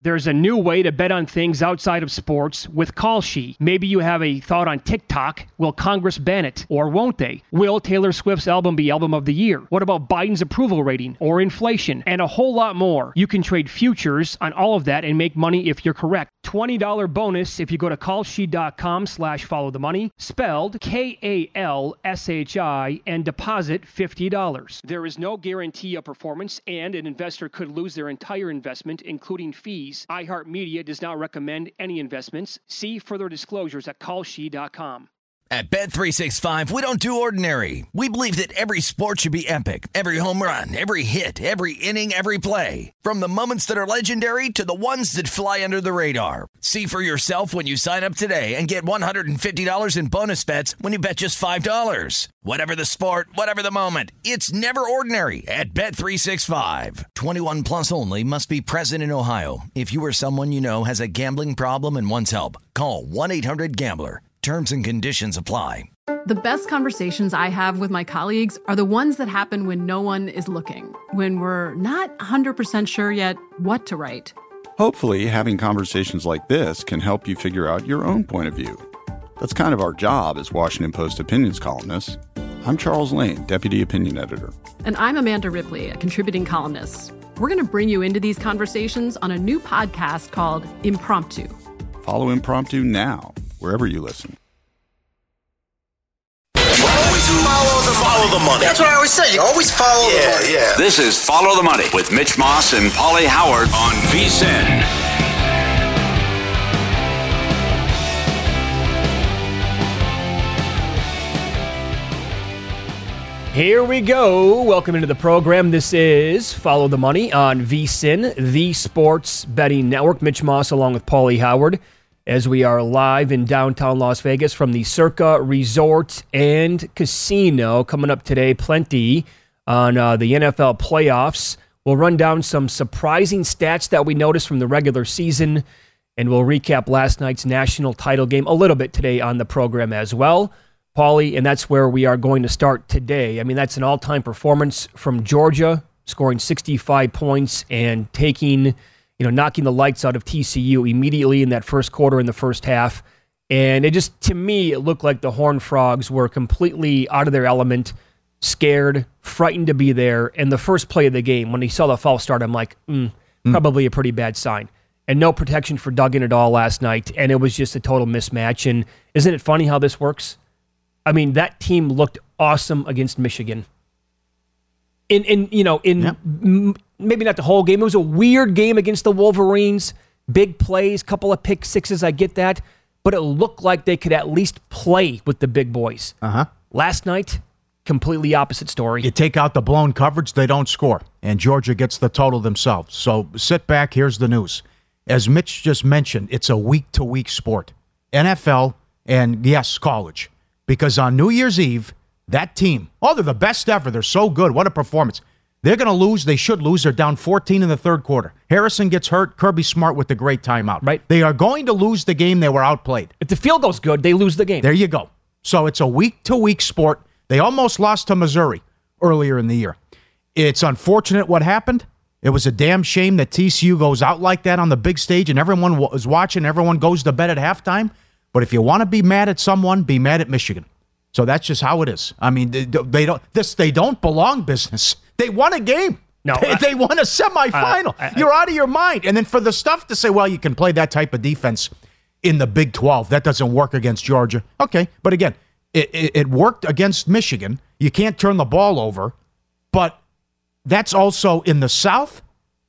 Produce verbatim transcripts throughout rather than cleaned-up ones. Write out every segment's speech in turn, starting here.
There's a new way to bet on things outside of sports with Kalshi. Maybe you have a thought on TikTok. Will Congress ban it? Or won't they? Will Taylor Swift's album be Album of the Year? What about Biden's approval rating? Or inflation? And a whole lot more. You can trade futures on all of that and make money if you're correct. twenty dollars bonus if you go to kalshi.com slash follow the money, spelled K A L S H I, and deposit fifty dollars. There is no guarantee of performance, and an investor could lose their entire investment, including fees. iHeartMedia does not recommend any investments. See further disclosures at kalshi dot com. At Bet three sixty-five, we don't do ordinary. We believe that every sport should be epic. Every home run, every hit, every inning, every play. From the moments that are legendary to the ones that fly under the radar. See for yourself when you sign up today and get one hundred fifty dollars in bonus bets when you bet just five dollars. Whatever the sport, whatever the moment, it's never ordinary at Bet three sixty-five. twenty-one plus only. Must be present in Ohio. If you or someone you know has a gambling problem and wants help, call one eight hundred gambler. Terms and conditions apply. The best conversations I have with my colleagues are the ones that happen when no one is looking, when we're not one hundred percent sure yet what to write. Hopefully, having conversations like this can help you figure out your own point of view. That's kind of our job as Washington Post opinions columnists. I'm Charles Lane, Deputy Opinion Editor. And I'm Amanda Ripley, a contributing columnist. We're going to bring you into these conversations on a new podcast called Impromptu. Follow Impromptu now, wherever you listen. Always follow the, follow the money. That's what I always say. You always follow yeah, the money. Yeah. This is Follow the Money with Mitch Moss and Paulie Howard on V S I N. Here we go. Welcome into the program. This is Follow the Money on V S I N, the Sports Betting Network. Mitch Moss along with Paulie Howard, as we are live in downtown Las Vegas from the Circa Resort and Casino. Coming up today, plenty on uh, the N F L playoffs. We'll run down some surprising stats that we noticed from the regular season, and we'll recap last night's national title game a little bit today on the program as well. Paulie, and that's where we are going to start today. I mean, that's an all-time performance from Georgia, scoring sixty-five points and taking... you know, knocking the lights out of T C U immediately in that first quarter in the first half. And it just, to me, it looked like the Horned Frogs were completely out of their element, scared, frightened to be there. And the first play of the game, when he saw the false start, I'm like, mm, mm. probably a pretty bad sign. And no protection for Duggan at all last night. And it was just a total mismatch. And isn't it funny how this works? I mean, that team looked awesome against Michigan. In, in you know, in... Yep. M- Maybe not the whole game. It was a weird game against the Wolverines. Big plays, couple of pick sixes, I get that. But it looked like they could at least play with the big boys. Uh-huh. Last night, completely opposite story. You take out the blown coverage, they don't score. And Georgia gets the total themselves. So sit back, here's the news. As Mitch just mentioned, it's a week-to-week sport. N F L and, yes, college. Because on New Year's Eve, that team, oh, they're the best ever. They're so good. What a performance. They're going to lose. They should lose. They're down fourteen in the third quarter. Harrison gets hurt. Kirby Smart with the great timeout. Right. They are going to lose the game. They were outplayed. If the field goes good, they lose the game. There you go. So it's a week-to-week sport. They almost lost to Missouri earlier in the year. It's unfortunate what happened. It was a damn shame that T C U goes out like that on the big stage and everyone was watching. Everyone goes to bed at halftime. But if you want to be mad at someone, be mad at Michigan. So that's just how it is. I mean, they, they don't. This they don't belong business. They won a game. No, they, I, they won a semifinal. I, I, You're out of your mind. And then for the stuff to say, well, you can play that type of defense in the Big twelve. That doesn't work against Georgia. Okay, but again, it, it, it worked against Michigan. You can't turn the ball over. But that's also in the South.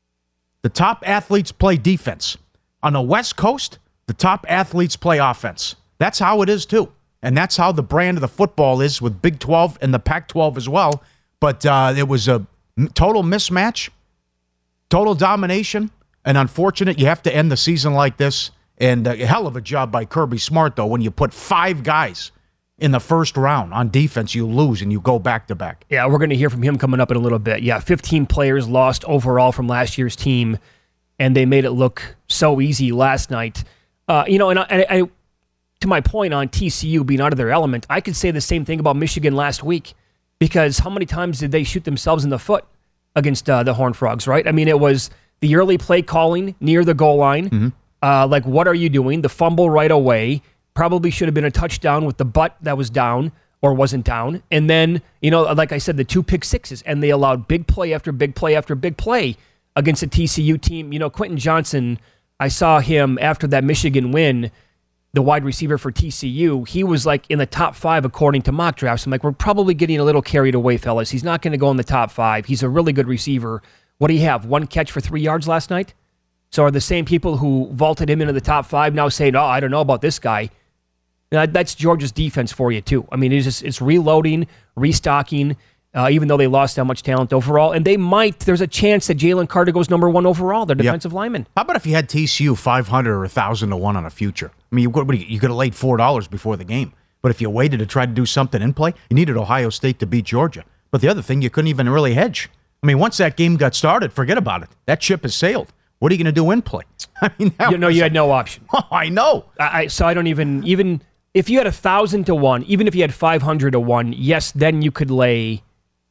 The top athletes play defense. On the West Coast, the top athletes play offense. That's how it is, too. And that's how the brand of the football is with Big twelve and the Pac twelve as well. But uh, it was a total mismatch, total domination, and unfortunate you have to end the season like this. And a hell of a job by Kirby Smart, though, when you put five guys in the first round on defense, you lose and you go back-to-back. Yeah, we're going to hear from him coming up in a little bit. Yeah, fifteen players lost overall from last year's team, and they made it look so easy last night. Uh, you know, and I, I, I, to my point on T C U being out of their element, I could say the same thing about Michigan last week. Because how many times did they shoot themselves in the foot against uh, the Horned Frogs, right? I mean, it was the early play calling near the goal line. Mm-hmm. Uh, like, what are you doing? The fumble right away probably should have been a touchdown with the butt that was down or wasn't down. And then, you know, like I said, the two pick sixes, and they allowed big play after big play after big play against a T C U team. You know, Quentin Johnson, I saw him after that Michigan win, the wide receiver for T C U. He was like in the top five according to mock drafts. I'm like, we're probably getting a little carried away, fellas. He's not going to go in the top five. He's a really good receiver. What do you have? One catch for three yards last night? So are the same people who vaulted him into the top five now saying, oh, I don't know about this guy? Now, that's Georgia's defense for you, too. I mean, it's just it's reloading, restocking, uh, even though they lost that much talent overall. And they might, there's a chance that Jalen Carter goes number one overall, their defensive yep. lineman. How about if you had T C U five hundred or one thousand to one on a future? I mean, you, what, you, you could have laid four dollars before the game. But if you waited to try to do something in play, you needed Ohio State to beat Georgia. But the other thing, you couldn't even really hedge. I mean, once that game got started, forget about it. That ship has sailed. What are you going to do in play? I mean, you know, you had no option. Oh, I know. I, I so I don't even even if you had a thousand to one, even if you had five hundred to one, yes, then you could lay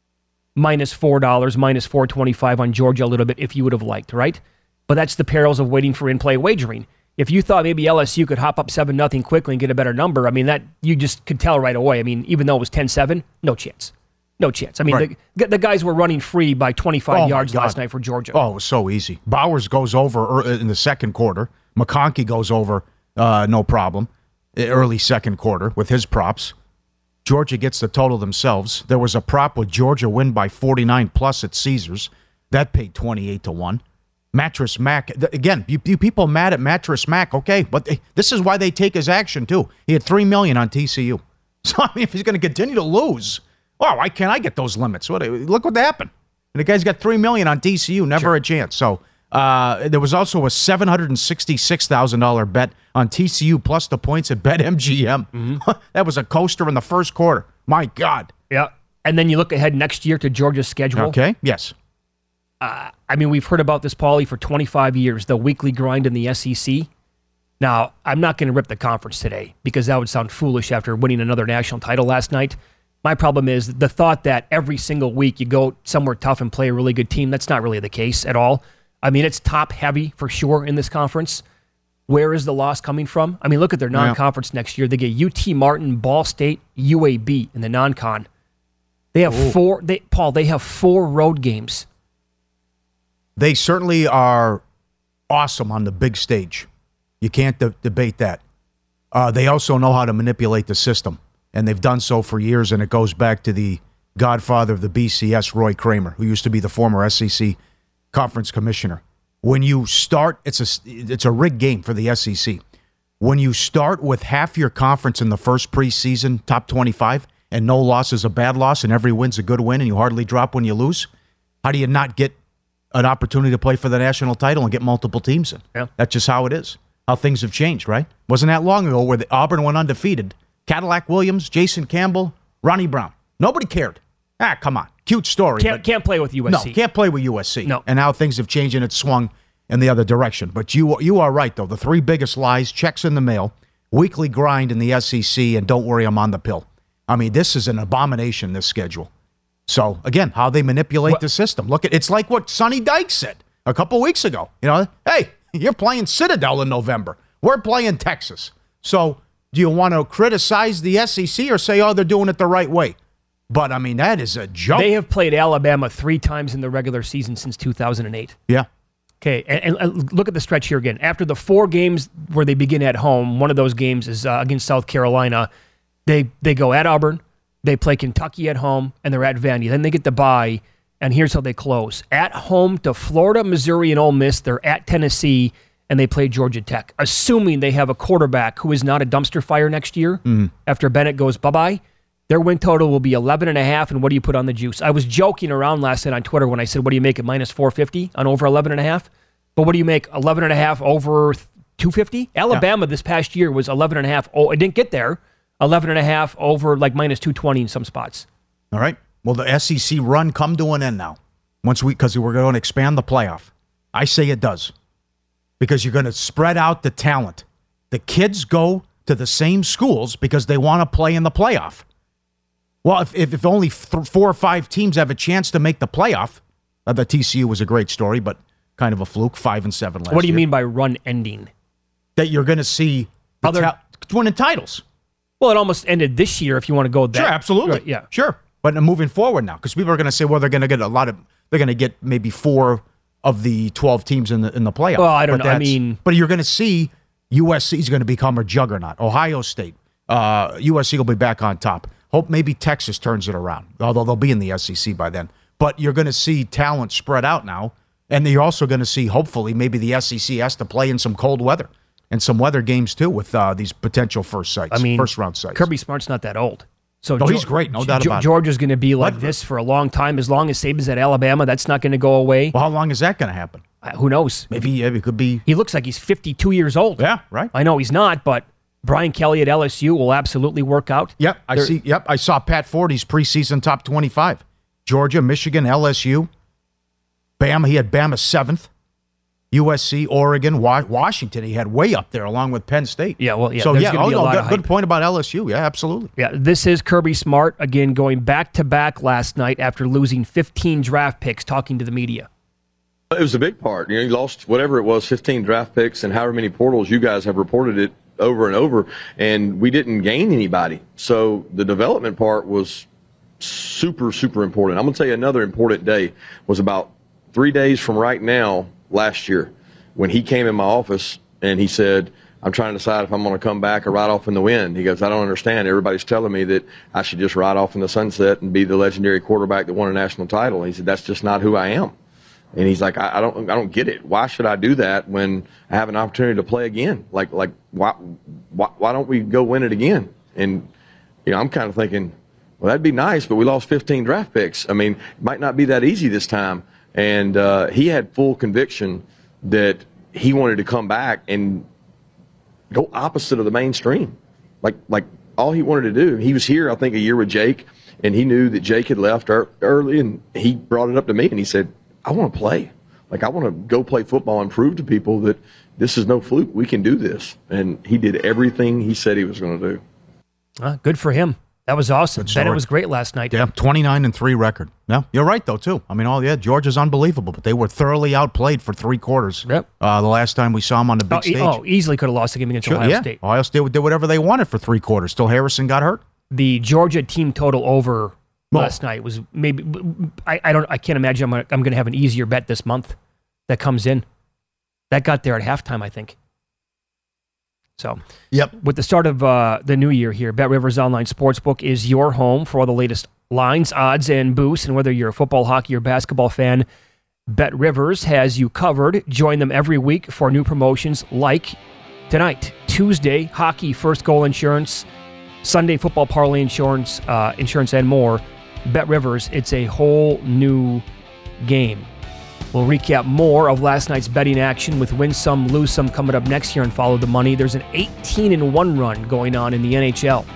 minus four dollars, minus four twenty five on Georgia a little bit if you would have liked, right? But that's the perils of waiting for in play wagering. If you thought maybe L S U could hop up seven nothing quickly and get a better number, I mean that you just could tell right away. I mean, even though it was ten seven, no chance. No chance. I mean, right. the, the guys were running free by twenty-five oh yards last night for Georgia. Oh, it was so easy. Bowers goes over in the second quarter. McConkey goes over, uh, no problem, early second quarter with his props. Georgia gets the total themselves. There was a prop with Georgia win by forty-nine plus at Caesars. That paid twenty-eight to one. Mattress Mac, again, you, you people mad at Mattress Mac, okay, but they, this is why they take his action, too. He had three million dollars on T C U. So, I mean, if he's going to continue to lose, oh, why can't I get those limits? What? Look what happened. The guy's got three million dollars on T C U, never sure. a chance. So uh, there was also a seven hundred sixty-six thousand dollars bet on T C U plus the points at BetMGM. Mm-hmm. That was a coaster in the first quarter. My God. Yeah. And then you look ahead next year to Georgia's schedule. Okay, yes. Uh, I mean, we've heard about this, Paulie, for twenty-five years, the weekly grind in the S E C. Now, I'm not going to rip the conference today because that would sound foolish after winning another national title last night. My problem is the thought that every single week you go somewhere tough and play a really good team. That's not really the case at all. I mean, it's top heavy for sure in this conference. Where is the loss coming from? I mean, look at their non-conference yeah. next year. They get U T Martin, Ball State, U A B in the non-con. They have Ooh. four, they, Paul, they have four road games. They certainly are awesome on the big stage. You can't de- debate that. Uh, they also know how to manipulate the system. And they've done so for years, and it goes back to the godfather of the B C S, Roy Kramer, who used to be the former S E C conference commissioner. When you start, it's a, it's a rigged game for the S E C. When you start with half your conference in the first preseason top twenty-five, and no loss is a bad loss, and every win's a good win, and you hardly drop when you lose, how do you not get an opportunity to play for the national title and get multiple teams in? Yeah. That's just how it is. How things have changed, right? Wasn't that long ago where the Auburn went undefeated. Cadillac Williams, Jason Campbell, Ronnie Brown. Nobody cared. Ah, come on. Cute story. Can't, can't play with U S C. No, can't play with U S C. No. And now things have changed and it's swung in the other direction. But you you are right, though. The three biggest lies, checks in the mail, weekly grind in the S E C, and don't worry, I'm on the pill. I mean, this is an abomination, this schedule. So, again, how they manipulate what? the system. Look, at it's like what Sonny Dykes said a couple weeks ago. You know, hey, you're playing Citadel in November. We're playing Texas. So, do you want to criticize the S E C or say, oh, they're doing it the right way? But, I mean, that is a joke. They have played Alabama three times in the regular season since two thousand eight. Yeah. Okay, and, and look at the stretch here again. After the four games where they begin at home, one of those games is uh, against South Carolina. They they go at Auburn, they play Kentucky at home, and they're at Vandy. Then they get the bye, and here's how they close. At home to Florida, Missouri, and Ole Miss. They're at Tennessee, and they play Georgia Tech. Assuming they have a quarterback who is not a dumpster fire next year, mm. after Bennett goes bye-bye, their win total will be eleven and a half, and what do you put on the juice? I was joking around last night on Twitter when I said, what do you make it, minus four fifty on over eleven and a half? But what do you make, eleven and a half over two fifty? Alabama yeah. this past year was eleven and a half. Oh, it didn't get there. eleven and a half over like minus two twenty in some spots. All right. Well, the S E C run come to an end now. Once we, because we're going to expand the playoff. I say it does. Because you're going to spread out the talent. The kids go to the same schools because they want to play in the playoff. Well, if, if, if only th- four or five teams have a chance to make the playoff, uh, the T C U was a great story, but kind of a fluke, five and seven last year. What do you mean by run ending? That you're going to see the Other- ta- winning titles. Well, it almost ended this year if you want to go that. Sure, absolutely. Right, yeah. Sure. But moving forward now, because people are going to say, well, they're going to get a lot of, they're going to get maybe four of the twelve teams in the in the playoffs. Well, I don't But know. I that's- mean- but you're going to see U S C is going to become a juggernaut. Ohio State, uh, U S C will be back on top. Hope maybe Texas turns it around, although they'll be in the S E C by then. But you're going to see talent spread out now, and you're also going to see, hopefully, maybe the S E C has to play in some cold weather and some weather games too with uh, these potential first sites, I mean, first round sites. Kirby Smart's not that old. So No, Geor- he's great, no doubt about it. Georgia's going to be like But- this for a long time. As long as Saban's at Alabama, that's not going to go away. Well, how long is that going to happen? Uh, who knows? Maybe it could be. He looks like he's fifty-two years old. Yeah, right. I know he's not, but Brian Kelly at L S U will absolutely work out. Yep, I They're- see. Yep, I saw Pat Forty's preseason top twenty-five. Georgia, Michigan, L S U, Bama. He had Bama seventh. U S C, Oregon, Wa- Washington. He had way up there along with Penn State. Yeah, well, yeah, So there's yeah, gonna oh, be a no, lot good, of good hype. point about L S U. Yeah, absolutely. Yeah, this is Kirby Smart, again, going back-to-back last night after losing fifteen draft picks, talking to the media. It was a big part. You know, you lost whatever it was, fifteen draft picks, and however many portals you guys have reported it over and over, and we didn't gain anybody. So the development part was super, super important. I'm going to tell you another important day was about three days from right now last year when he came in my office and he said, I'm trying to decide if I'm going to come back or ride off in the wind. He goes, I don't understand. Everybody's telling me that I should just ride off in the sunset and be the legendary quarterback that won a national title. And he said, that's just not who I am. And he's like, I, I don't, I don't get it. Why should I do that when I have an opportunity to play again? Like, like, why, why, why don't we go win it again? And you know, I'm kind of thinking, well, that'd be nice, but we lost fifteen draft picks. I mean, it might not be that easy this time. And uh, he had full conviction that he wanted to come back and go opposite of the mainstream. Like, like all he wanted to do. He was here, I think, a year with Jake, and he knew that Jake had left early, and he brought it up to me, and he said, I want to play. Like, I want to go play football and prove to people that this is no fluke. We can do this. And he did everything he said he was going to do. Uh, good for him. That was awesome. Good Bet it story. was great last night. Yeah, twenty-nine and three record. No, you're right though too. I mean, all yeah, Georgia's unbelievable, but they were thoroughly outplayed for three quarters. Yep. Uh, the last time we saw them on the big Oh, e- stage. oh, easily could have lost the game against Sure, Ohio yeah. State. Ohio State did whatever they wanted for three quarters. Still, Harrison got hurt. The Georgia team total over Well- last night was maybe. I, I don't. I can't imagine I'm gonna, I'm going to have an easier bet this month that comes in. That got there at halftime, I think. So, Yep. with the start of uh, the new year here, BetRivers Online Sportsbook is your home for all the latest lines, odds, and boosts. And whether you're a football, hockey, or basketball fan, BetRivers has you covered. Join them every week for new promotions like tonight, Tuesday, hockey first goal insurance, Sunday football parlay insurance, uh, insurance, and more. BetRivers, it's a whole new game. We'll recap more of last night's betting action with Win Some, Lose Some coming up next year and Follow the Money. There's an eighteen and one run going on in the N H L.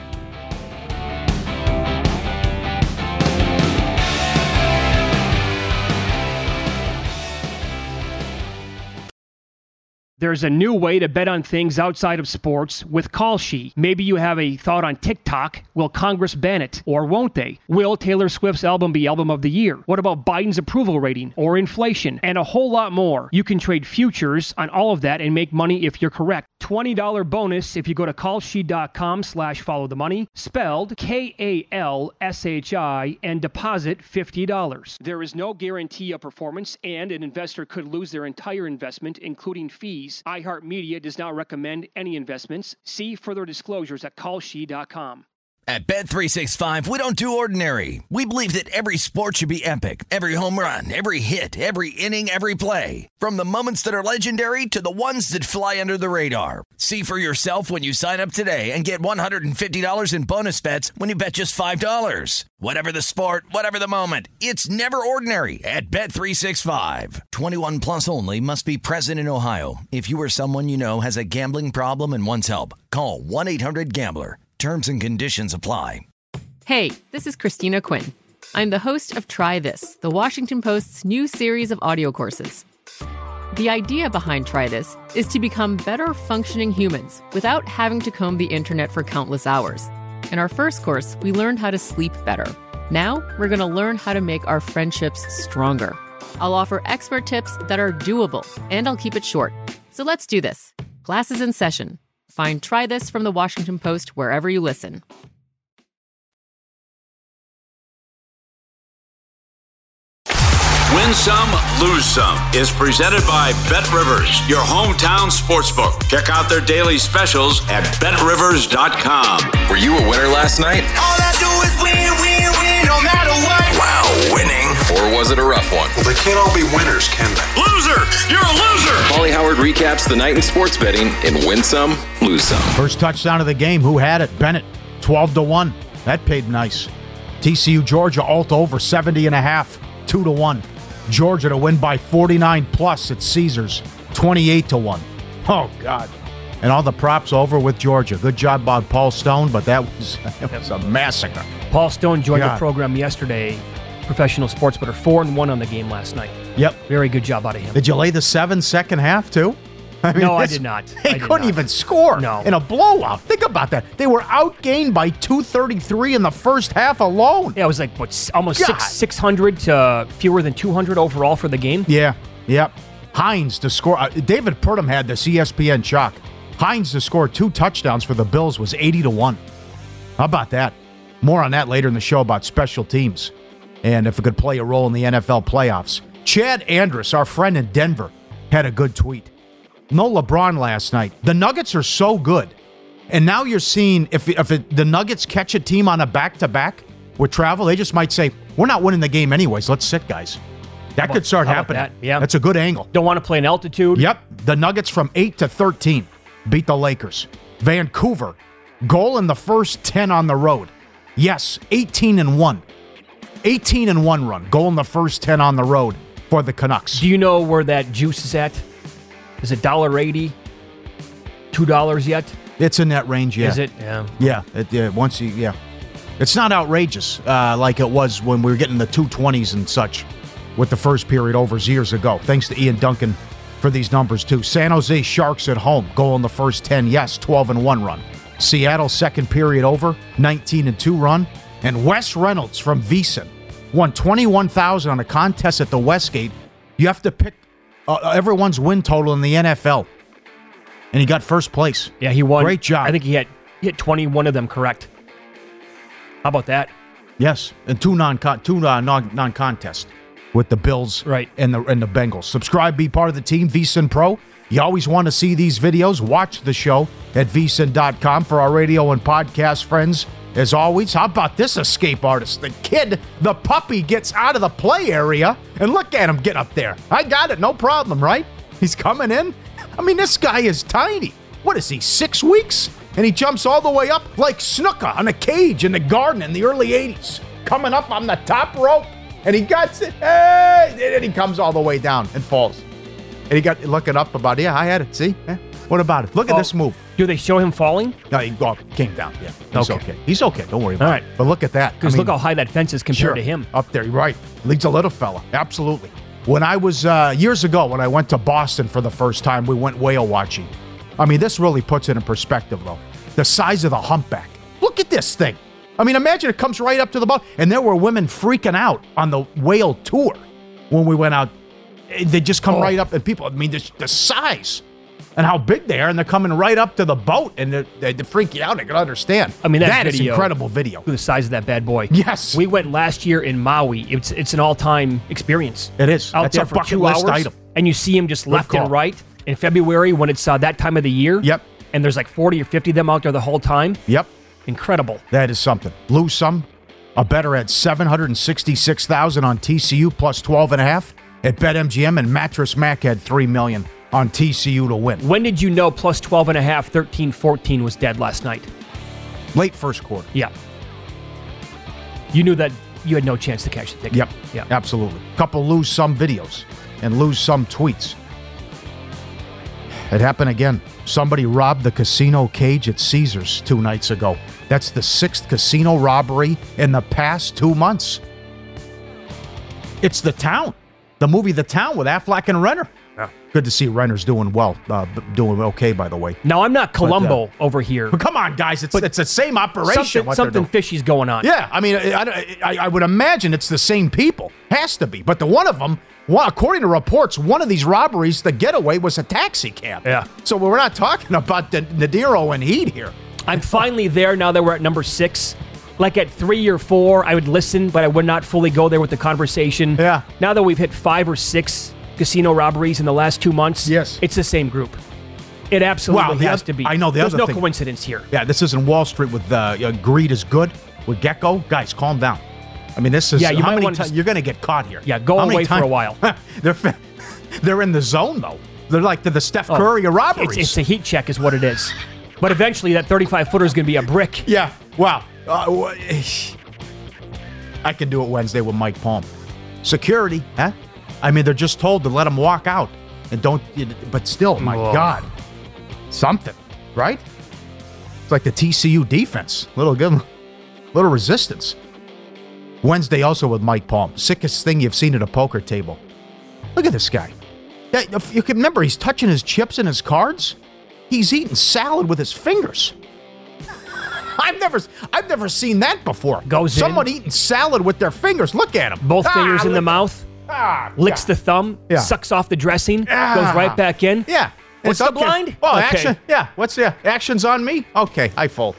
There's a new way to bet on things outside of sports with Kalshi. Maybe you have a thought on TikTok. Will Congress ban it? Or won't they? Will Taylor Swift's album be Album of the Year? What about Biden's approval rating? Or inflation? And a whole lot more. You can trade futures on all of that and make money if you're correct. twenty dollars bonus if you go to kalshi.com slash follow the money, spelled K A L S H I, and deposit fifty dollars. There is no guarantee of performance, and an investor could lose their entire investment, including fees. iHeartMedia does not recommend any investments. See further disclosures at kalshi dot com. At Bet three sixty-five, we don't do ordinary. We believe that every sport should be epic. Every home run, every hit, every inning, every play. From the moments that are legendary to the ones that fly under the radar. See for yourself when you sign up today and get one hundred fifty dollars in bonus bets when you bet just five dollars. Whatever the sport, whatever the moment, it's never ordinary at Bet three sixty-five. twenty-one plus only. Must be present in Ohio. If you or someone you know has a gambling problem and wants help, call one eight hundred gambler. Terms and conditions apply. Hey, this is Christina Quinn. I'm the host of Try This, the Washington Post's new series of audio courses. The idea behind Try This is to become better functioning humans without having to comb the internet for countless hours. In our first course, we learned how to sleep better. Now, we're going to learn how to make our friendships stronger. I'll offer expert tips that are doable, and I'll keep it short. So let's do this. Class is in session. Find Try This from the Washington Post wherever you listen. Win Some, Lose Some is presented by BetRivers, your hometown sportsbook. Check out their daily specials at bet rivers dot com. Were you a winner last night? All I do is win, win, win, no matter what. Wow, winning. Or was it a rough one? Well, they can't all be winners, can they? Loser! You're a loser! Paulie Howard recaps the night in sports betting in Win Some, Lose Some. First touchdown of the game. Who had it? Bennett, twelve to one. That paid nice. T C U Georgia alt over seventy and a half, two to one. Georgia to win by forty-nine plus at Caesars, twenty-eight to one. Oh, God. And all the props over with Georgia. Good job by Paul Stone, but that was, that was a massacre. Paul Stone joined God. the program yesterday. Professional sports bettor, four and one on the game last night. Yep. Very good job out of him. Did you lay the seven second half, too? I No, I this- did not. They I did couldn't not. even score No. in a blowout. Think about that. They were outgained by two thirty-three in the first half alone. Yeah, it was like, what, s- almost God. six, 600 to fewer than two hundred overall for the game? Yeah, yep. Hines to score. Uh, David Purdom had this E S P N chalk. Hines to score two touchdowns for the Bills was eighty to one. How about that? More on that later in the show about special teams and if it could play a role in the N F L playoffs. Chad Andrus, our friend in Denver, had a good tweet. No LeBron last night. The Nuggets are so good. And now you're seeing if, if it, the Nuggets catch a team on a back-to-back with travel, they just might say, we're not winning the game anyways. Let's sit, guys. That about- could start how about happening. that? Yeah. That's a good angle. Don't want to play in altitude? Yep. The Nuggets from eight to thirteen beat the Lakers. Vancouver, goal in the first ten on the road. Yes, eighteen and one. eighteen and one run. Goal in the first ten on the road for the Canucks. Do you know where that juice is at? Is it one dollar eighty? two dollars yet? It's in that range, yeah. Is it? Yeah. Yeah. It, yeah once you, yeah. It's not outrageous uh, like it was when we were getting the two twenties and such with the first period overs years ago. Thanks to Ian Duncan for these numbers, too. San Jose Sharks at home. Goal in the first ten. Yes, twelve and one run. Seattle second period over. nineteen and two run. And Wes Reynolds from VSiN won twenty-one thousand dollars on a contest at the Westgate. You have to pick uh, everyone's win total in the N F L. And he got first place. Yeah, he won. Great job. I think he had hit twenty-one of them correct. How about that? Yes, and two non two uh, non non contest with the Bills Right. and the and the Bengals. Subscribe, be part of the team, VSiN Pro. You always want to see these videos. Watch the show at V S I N dot com for our radio and podcast friends. As always, how about this escape artist? The kid, the puppy, gets out of the play area, and look at him get up there. I got it, no problem, right? He's coming in. I mean, this guy is tiny. What is he, six weeks? And he jumps all the way up like Snooker on a cage in the garden in the early eighties. Coming up on the top rope, and he got it. Hey! And he comes all the way down and falls. And he got looking up about, yeah, I had it. See? Eh, what about it? Look at Oh, this move. Do they show him falling? No, he oh, came down. Yeah, he's Okay. okay. He's okay. Don't worry about All right. it. But look at that. Because I mean, look how high that fence is compared sure, to him. up there. Right. Leads a little fella. Absolutely. When I was, uh, years ago, when I went to Boston for the first time, we went whale watching. I mean, this really puts it in perspective, though. The size of the humpback. Look at this thing. I mean, imagine it comes right up to the boat. And there were women freaking out on the whale tour when we went out. They just come Oh. right up, and people, I mean, the, the size and how big they are, and they're coming right up to the boat, and they, they, they freak you out. I can understand. I mean, that, that is video, incredible video. Look at the size of that bad boy. Yes. We went last year in Maui. It's it's an all-time experience. It is. Out That's there a for bucket two list hours, item. and you see him just left call. and right. In February, when it's uh, that time of the year. Yep. And there's like forty or fifty of them out there the whole time. Yep. Incredible. That is something. Lose some. A better at seven hundred sixty-six thousand on T C U plus twelve and a half at BetMGM, and Mattress Mac had three million on T C U to win. When did you know plus twelve and a half, thirteen fourteen was dead last night? Late first quarter. Yeah. You knew that you had no chance to catch the ticket. Yep. Yeah. Absolutely. Couple lose some videos and lose some tweets. It happened again. Somebody robbed the casino cage at Caesars two nights ago. That's the sixth casino robbery in the past two months. It's The Town. The movie The Town with Affleck and Renner. Yeah. Good to see Renner's doing well, uh, doing okay, by the way. Now, I'm not Columbo but, uh, over here. But come on, guys. It's, it's the same operation. Something, what something fishy's going on. Yeah, I mean, I, I, I would imagine it's the same people. Has to be. But the one of them, well, according to reports, one of these robberies, the getaway was a taxi cab. Yeah. So we're not talking about the Nadiro and Heat here. I'm finally there now that we're at number six. Like at three or four, I would listen, but I would not fully go there with the conversation. Yeah. Now that we've hit five or six casino robberies in the last two months, yes, it's the same group. It absolutely wow, has other, to be. I know the There's other no thing. coincidence here. Yeah, this isn't Wall Street with uh, uh, greed is good with Gecko. Guys, calm down. I mean, this is yeah. You how might many want ti- to, you're going to get caught here. Yeah, go how away time- for a while. they're they're in the zone though. They're like the, the Steph Curry oh, of robberies. It's, it's a heat check, is what it is. But eventually, that thirty-five footer is going to be a brick. Yeah. Wow. Uh, I can do it Wednesday with Mike Palm. Security, huh? I mean, they're just told to let him walk out and don't. But still, my Whoa. God, something, right? It's like the T C U defense. Little give 'em- little resistance. Wednesday also with Mike Palm. Sickest thing you've seen at a poker table. Look at this guy. That, if you can remember, he's touching his chips and his cards. He's eating salad with his fingers. I've never, I've never seen that before. Goes Someone in. eating salad with their fingers. Look at him. Both Ah, fingers in look- the mouth. Ah, Licks yeah. the thumb. Yeah. Sucks off the dressing. Ah. Goes right back in. Yeah. What's It's the okay. blind? Well, Okay. action. Yeah. What's the action's on me? Okay, I fold.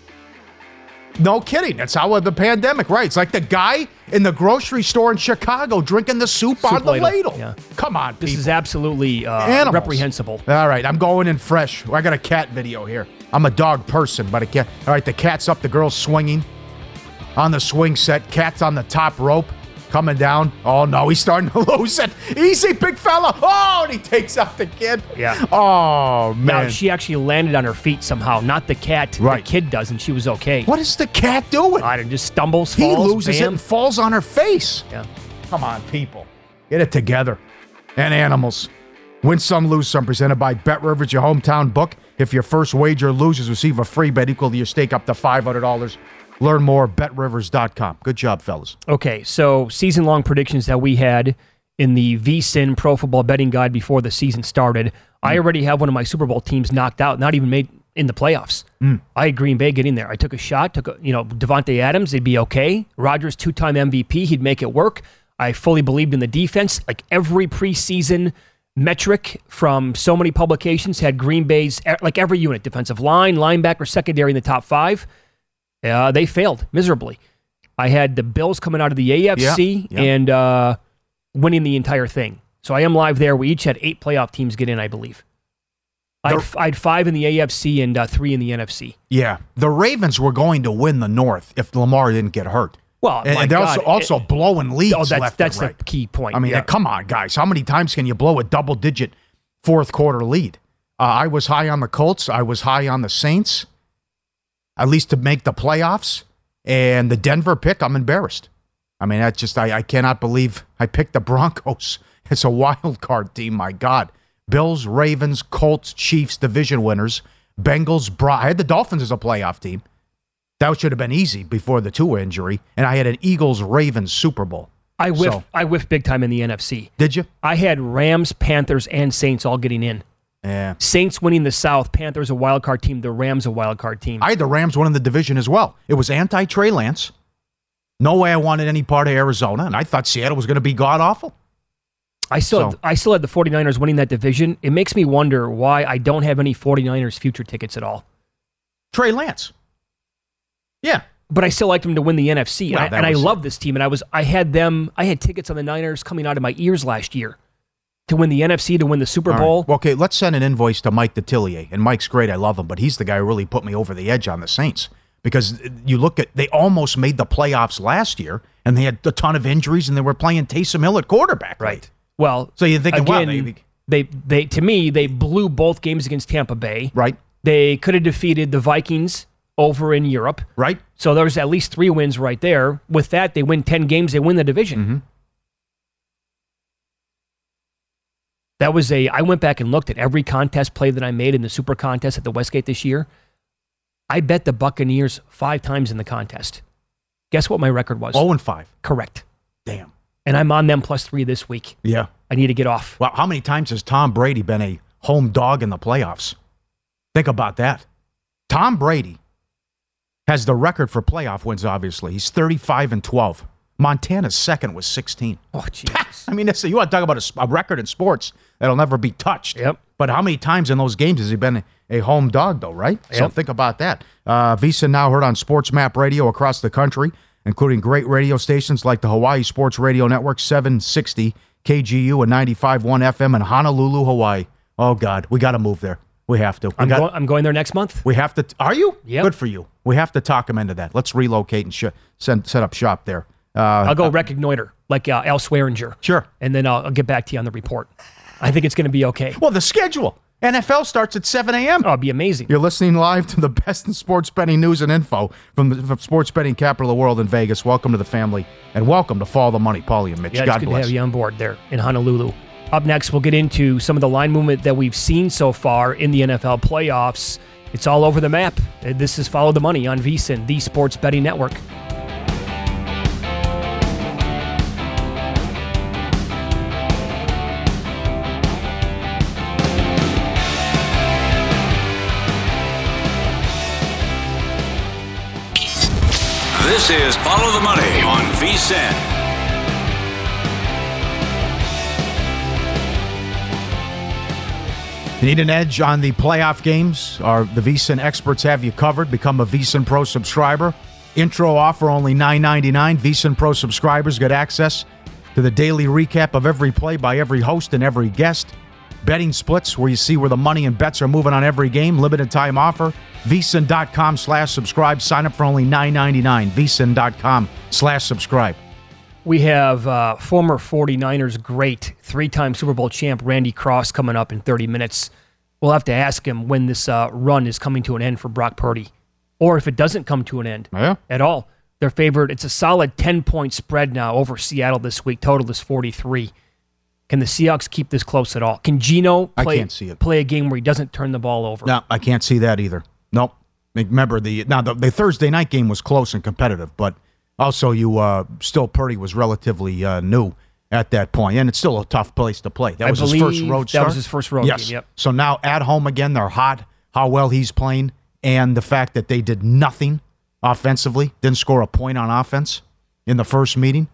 No kidding. That's how the pandemic, right? It's like the guy in the grocery store in Chicago drinking the soup, Soup on the ladle. ladle. Yeah. Come on, This people. is absolutely uh, Animals. reprehensible. All right, I'm going in fresh. I got a cat video here. I'm a dog person, but a cat. All right, the cat's up. The girl's swinging on the swing set. Cat's on the top rope, coming down. Oh no, he's starting to lose it. Easy, big fella. Oh, and he takes out the kid. Yeah. Oh man. Now, she actually landed on her feet somehow, not the cat. Right. The kid does, and she was okay. What is the cat doing? I don't just stumbles, He falls, loses bam. it and falls on her face. Yeah. Come on, people. Get it together. And animals. Win some, lose some. Presented by Bet Rivers, your hometown book. If your first wager loses, receive a free bet equal to your stake up to five hundred dollars. Learn more at bet rivers dot com. Good job, fellas. Okay, so season-long predictions that we had in the V S I N Pro Football Betting Guide before the season started. Mm. I already have one of my Super Bowl teams knocked out, not even made in the playoffs. Mm. I had Green Bay getting there. I took a shot, took a, you know, Devontae Adams, they'd be okay. Rodgers, two-time M V P, he'd make it work. I fully believed in the defense. Like every preseason metric from so many publications had Green Bay's, like every unit, defensive line, linebacker, secondary in the top five. Uh, they failed miserably. I had the Bills coming out of the A F C Yeah, yeah. and uh, winning the entire thing. So I am live there. We each had eight playoff teams get in, I believe. I had, I had five in the A F C and uh, three in the N F C. Yeah. The Ravens were going to win the North if Lamar didn't get hurt. Well, and, my and they're God, also, also it- blowing leads Oh, that's left that's and right. the key point. I mean, yeah. come on, guys. How many times can you blow a double-digit fourth-quarter lead? Uh, I was high on the Colts. I was high on the Saints, at least to make the playoffs. And the Denver pick, I'm embarrassed. I mean, I just I, I cannot believe I picked the Broncos. It's a wild card team, my God. Bills, Ravens, Colts, Chiefs, division winners. Bengals, Bra- I had the Dolphins as a playoff team. That should have been easy before the Tua injury. And I had an Eagles-Ravens Super Bowl. I whiffed, So- I whiffed big time in the N F C. Did you? I had Rams, Panthers, and Saints all getting in. Yeah. Saints winning the South, Panthers a wild card team, the Rams a wild card team. I had the Rams winning the division as well. It was anti-Trey Lance. No way I wanted any part of Arizona, and I thought Seattle was going to be god-awful. I still, So- I still had the 49ers winning that division. It makes me wonder why I don't have any 49ers future tickets at all. Trey Lance. Yeah. But I still liked them to win the N F C, Well, and, I, that and I was- love this team. And I was, I had them, I had tickets on the Niners coming out of my ears last year to win the N F C, to win the Super All right. Bowl. Well, okay, let's send an invoice to Mike Detillier. And Mike's great. I love him. But he's the guy who really put me over the edge on the Saints. Because you look at, they almost made the playoffs last year, and they had a ton of injuries, and they were playing Taysom Hill at quarterback. Right. Well, So you're thinking, again, wow, maybe. they, they, to me, they blew both games against Tampa Bay. Right. They could have defeated the Vikings over in Europe. Right. So there's at least three wins right there. With that, they win ten games, they win the division. Mm-hmm. That was a, I went back and looked at every contest play that I made in the Super Contest at the Westgate this year. I bet the Buccaneers five times in the contest. Guess what my record was? oh and five. Correct. Damn. and I'm on them plus three this week. Yeah. I need to get off. Well, how many times has Tom Brady been a home dog in the playoffs? Think about that. Tom Brady has the record for playoff wins, obviously. He's thirty-five and twelve. Montana's second was sixteen. Oh, Jesus. I mean, that's, you want to talk about a, a record in sports that'll never be touched. Yep. But how many times in those games has he been a, a home dog, though, right? Yep. So think about that. Uh, VSiN now heard on Sports Map Radio across the country, including great radio stations like the Hawaii Sports Radio Network, seven sixty K G U and ninety-five point one F M in Honolulu, Hawaii. Oh, God, we got to move there. We have to. We I'm, got, go- I'm going there next month. We have to. T- Are you? Yep. Good for you. We have to talk him into that. Let's relocate and sh- send, set up shop there. Uh, I'll go uh, reconnoiter, like uh, Al Swearinger. Sure. And then I'll, I'll get back to you on the report. I think it's going to be okay. Well, the schedule. N F L starts at seven a.m. Oh, it'll be amazing. You're listening live to the best in sports betting news and info from the from sports betting capital of the world in Vegas. Welcome to the family, and welcome to Follow the Money, Paulie and Mitch. Yeah, God it's good bless. to have you on board there in Honolulu. Up next, we'll get into some of the line movement that we've seen so far in the N F L playoffs. It's all over the map. This is Follow the Money on VSiN, the Sports Betting Network. This is Follow the Money on VSiN. You need an edge on the playoff games? Our, the VSiN experts have you covered. Become a VSiN Pro subscriber. Intro offer only nine ninety-nine. VSiN Pro subscribers get access to the daily recap of every play by every host and every guest. Betting splits, where you see where the money and bets are moving on every game. Limited time offer. VSiN.com slash subscribe. Sign up for only nine ninety-nine. VSiN.com slash subscribe. We have uh, former 49ers great, three-time Super Bowl champ Randy Cross coming up in thirty minutes. We'll have to ask him when this uh, run is coming to an end for Brock Purdy, or if it doesn't come to an end yeah. at all. They're favored. It's a solid ten-point spread now over Seattle this week. Total is forty-three. Can the Seahawks keep this close at all? Can Geno play, I can't see it. play a game where he doesn't turn the ball over? No, I can't see that either. Nope. Remember, the now the, the Thursday night game was close and competitive, but also you uh, still Purdy was relatively uh, new at that point, and it's still a tough place to play. That I was his first believe road that start. was his first road yes. game, yep. So now at home again, they're hot. How well he's playing, and the fact that they did nothing offensively, didn't score a point on offense in the first meeting.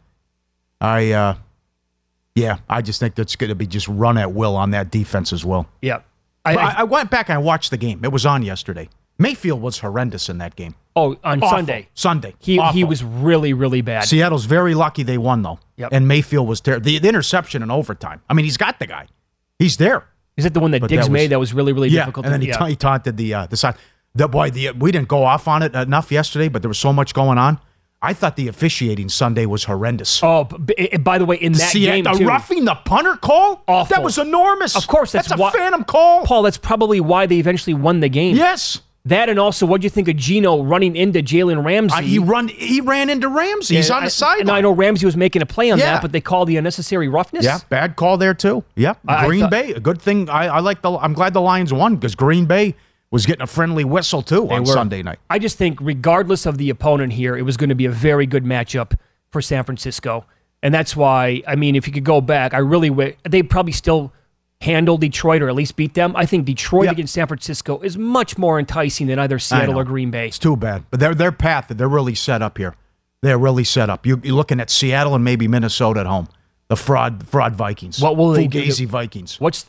I, uh, yeah, I just think that's going to be just run at will on that defense as well. Yeah. I, I, I went back and I watched the game. It was on yesterday. Mayfield was horrendous in that game. Oh, on Awful. Sunday. Sunday. He Awful. he was really, really bad. Seattle's very lucky they won, though. Yep. And Mayfield was there. The, the interception in overtime. I mean, he's got the guy. He's there. Is it the one that But Diggs that was- made that was really, really yeah, difficult? and then to, he, yeah. ta- he taunted the uh, the side. The boy, the we didn't go off on it enough yesterday, but there was so much going on. I thought the officiating Sunday was horrendous. Oh, b- b- by the way, in that See, game, the too, roughing the punter call? Awful. That was enormous. Of course, that's, that's a why, phantom call. Paul, that's probably why they eventually won the game. Yes. That and also, what do you think of Geno running into Jalen Ramsey? Uh, he run. He ran into Ramsey. He's Yeah, on the I- sideline. And I know Ramsey was making a play on Yeah. that, but they called the unnecessary roughness. Yeah, bad call there too. Yeah, I- I Green thought- Bay, a good thing. I, I like the. I'm glad the Lions won because Green Bay was getting a friendly whistle too They on were- Sunday night. I just think, regardless of the opponent here, it was going to be a very good matchup for San Francisco. And that's why, I mean, if you could go back, I really wish they probably still handle Detroit or at least beat them. I think Detroit Yep. against San Francisco is much more enticing than either I Seattle know. or Green Bay. It's too bad, but their their path, they're really set up here. They're really set up. You, you're looking at Seattle and maybe Minnesota at home. The fraud fraud Vikings. What will they do? Fugazi Vikings. What's